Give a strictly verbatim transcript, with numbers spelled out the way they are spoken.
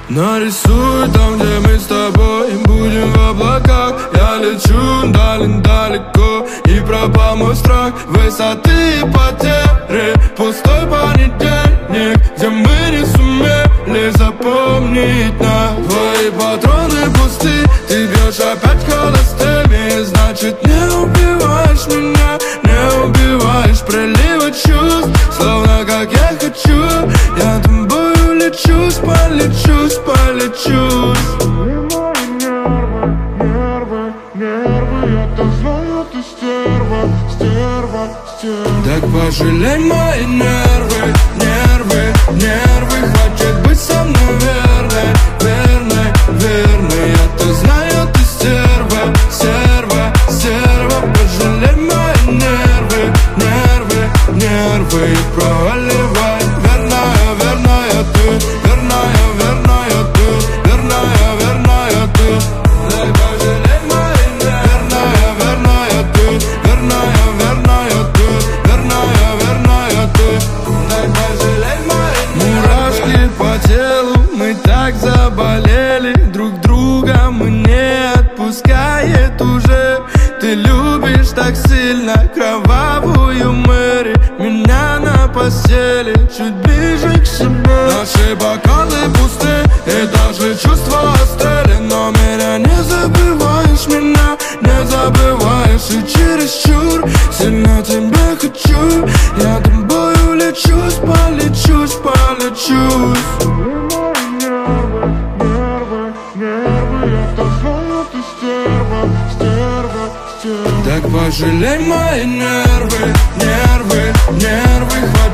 Нарисуй там, где мы с тобой будем в облаках. Я лечу далеко, и пропал мой страх высоты и потери. Пустой понедельник, где мы не сумели запомнить нас. Твои патроны пусты, ты бьешь опять холостыми. Значит, не убиваешь меня, не убиваешь приливы чувств. Словно как я хочу, я тобою лечусь, полечусь, полечусь. Нервы, нервы, нервы, я-то знаю, ты стерва, стерва, стерва. Так пожалей мои нервы, нервы, нервы. Хочет быть со мной верной, верной, верной. Я-то знаю, ты стерва, стерва, стерва. Пожалей мои нервы, нервы, нервы. И проваливай, верная, верная ты, верная, верная ты, верная, верная ты. Дай пожалей мои нервы, верная, верная ты, верная, верная ты, верная, верная ты. Дай пожалей мои мурашки по телу, мы так заболели друг друга, мы не отпускает уже. Ты любишь так сильно кровавую Мэри, меня на постели чуть ближе к себе. Наши бокалы пусты, и даже чувства остыли. Но меня не забываешь, меня не забываешь. И чересчур сильно тебя хочу, я тобою лечусь, полечусь, полечусь. Нервы, нервы, нервы, я-то знаю, ты стерва, стерва, стерва. Так пожалей мои нервы, нервы, нервы.